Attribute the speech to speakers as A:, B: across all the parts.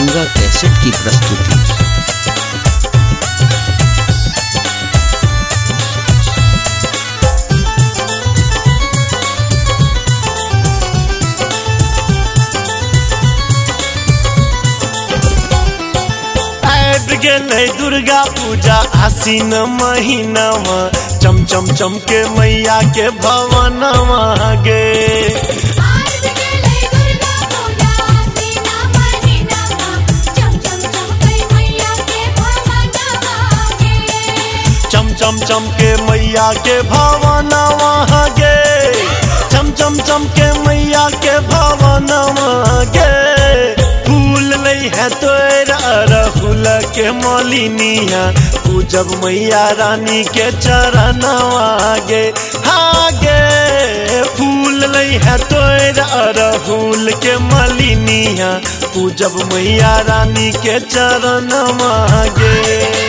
A: Ganga cassette की प्रस्तुति।
B: गेले दुर्गा पूजा आसीन महीनावा चम चम चमके मैया के भवनवा गे। चम चम चमके मैया के भवनवा गे, चम चम चमके मैया के भवनवा गे। फूल लई है तोर अरहुल के मौलिनिया पूजब मैया रानी के चरणवा गे। हाँ गे फूल लई है तोर अरहुल के मौलिनिया पूजब मैया रानी के चरणवा गे।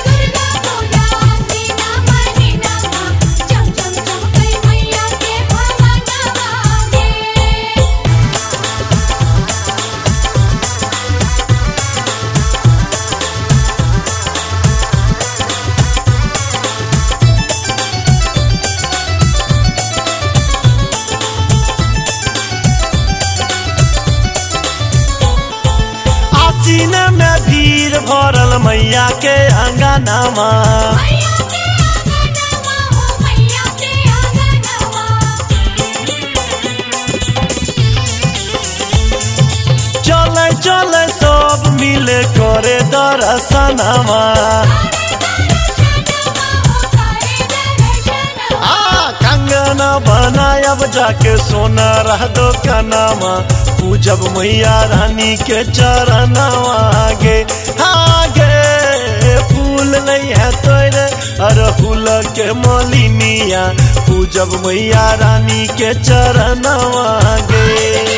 B: सीने में भीड़ भरल मैया के अंगनामा, चले चले सब मिले करे दर्शनमा। कंगना बनायब जाके सोना रह दो कनामा पूजब मैया रानी के चरणवा गे। हाँ गे फूल नहीं है तोरे अरहुल के मौलिनिया पूजब मैया रानी के चरणवा गे।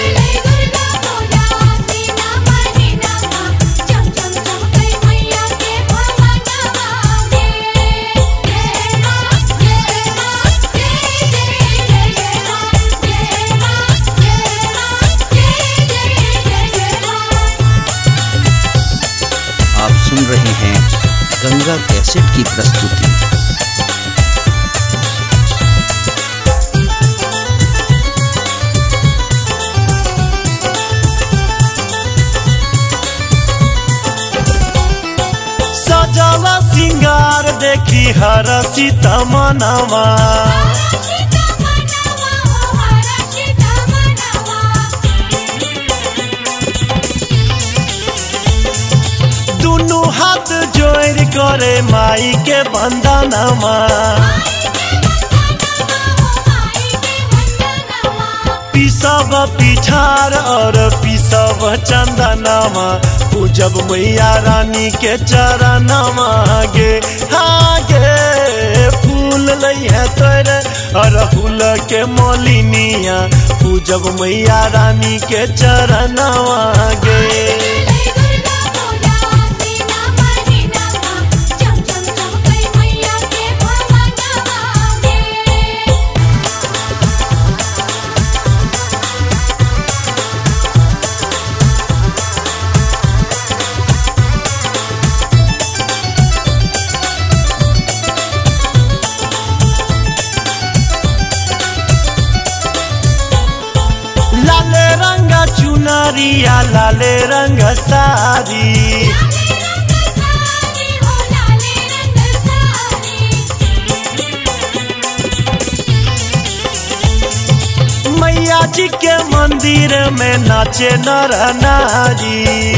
A: आप सुन रहे हैं गंगा कैसेट की प्रस्तुति।
B: सजला सिंगार देखी हर सीता मनवा, हाथ जोड़ करे माई के बंदनमा। पीसब पिठार और पीसब चंदनमा पूजब मैया रानी के चरणवा गे। हाँ गे फूल लई है तोरे अरहुल के मौलिनिया पूजब मैया रानी के चरणवा गे। लाले रंग चुनरिया लाले रंग साड़ी, मैया जी के मंदिर में नाचे नर नारी।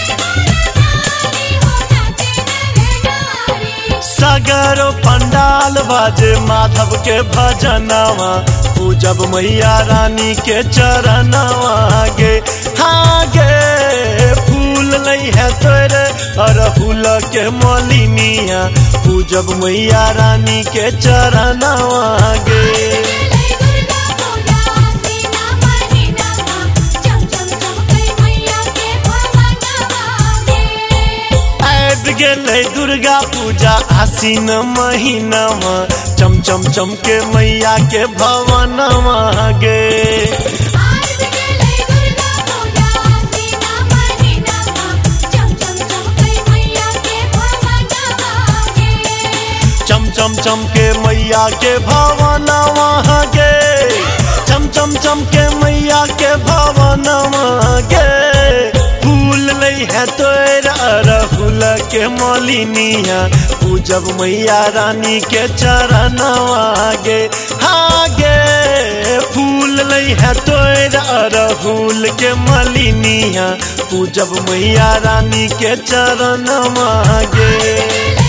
B: सगरो पंडाल बाजे माधव के भजनवा पूजब मैया रानी के चरणवा गे। हाँ गे फूल लई है तोरे अरहुल के मौलिनिया पूजब मैया रानी के चरणवा गे। गेले दुर्गा पूजा आसीन महीनावा चम चम चमके मैया के भवनवा गे। चम चम के मैया के भवनवा गे, चम चम चम के मैया के भवनवा गे। फूल लई है तोर अरहुल के मलिनिया, पूजब मैया रानी के चरणवा गे। हाँ गे फूल लई है तोर अरहुल के मलिनिया, पूजब मैया रानी के चरणवा गे।